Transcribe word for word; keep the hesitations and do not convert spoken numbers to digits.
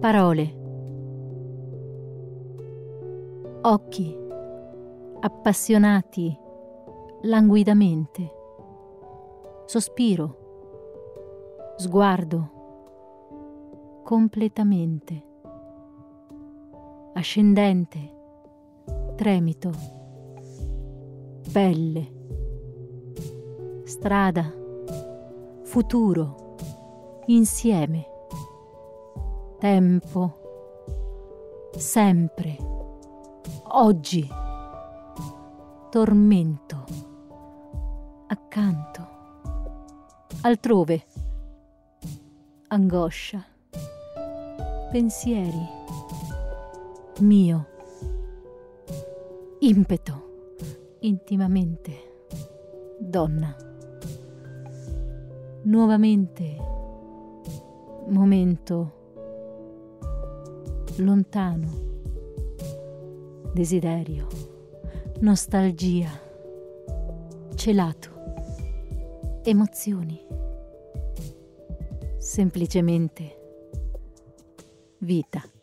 Parole. Occhi appassionati languidamente. Sospiro. Sguardo. Completamente. Ascendente. Tremito. Pelle. Strada. Futuro. Insieme. Tempo. Sempre. Oggi. Tormento. Accanto. Altrove. Angoscia. Pensieri. Mio. Impeto. Intimamente. Donna. Nuovamente. Momento. Lontano. Desiderio. Nostalgia. Celato. Emozioni. Semplicemente vita.